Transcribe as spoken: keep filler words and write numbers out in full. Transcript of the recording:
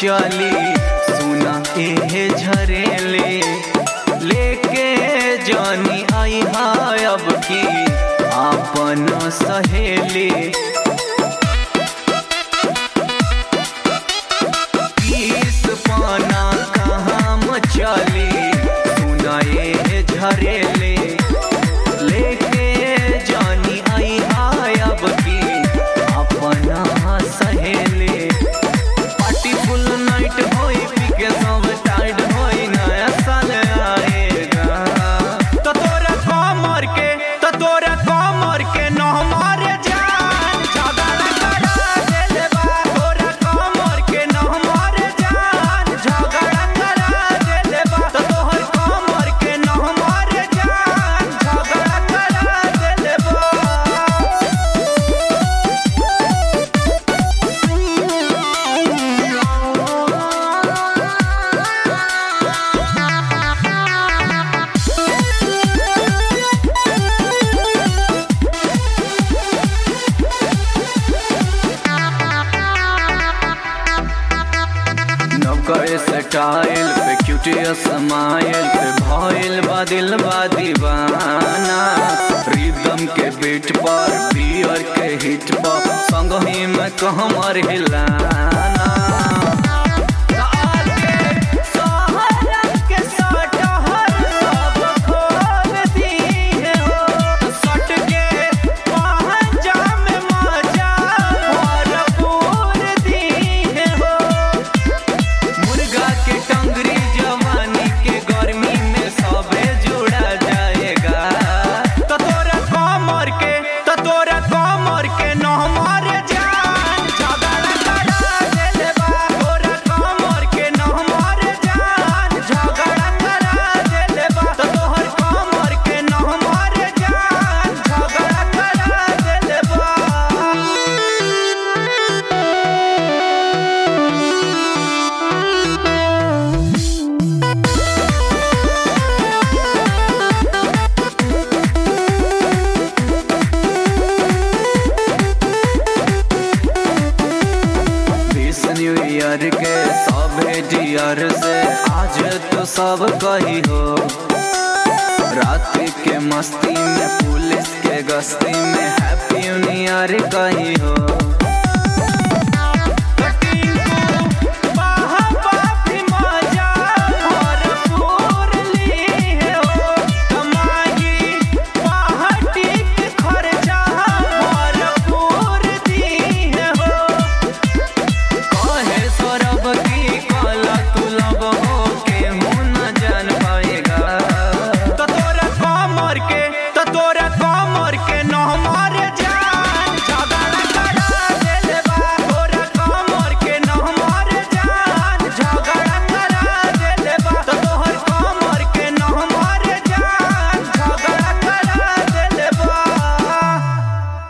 चली सुना के झरेले लेके जानी आई है अब की अपन सहेली। बीस पाना कहाँ चली सुना ये झरेले लेके जानी आई है अब की अपना सहेली। पार्टी फुल नाइट होई पी के सब टाइट होई नया साल आएगा तो तोरा कमर के तो तोरा कमर के न हमारे जान झगड़ा करा देले बा। तोरा कमर के न हमारे जान झगड़ा करा देले बा। तो तोहर कमर के न हमारे जान झगड़ा करा देले बा। नौकर स्टाइल पे क्यूटिया स्माइल पे भइल बा दिल बा दीवाना। रिदम के बीट पर बियर के हिट पर संगही में कहमर हिलाना। न्यू ईयर के सभे डियर से आज तो सब कही हो। रात के मस्ती में पुलिस के गश्ती में हैप्पी न्यू ईयर कही हो।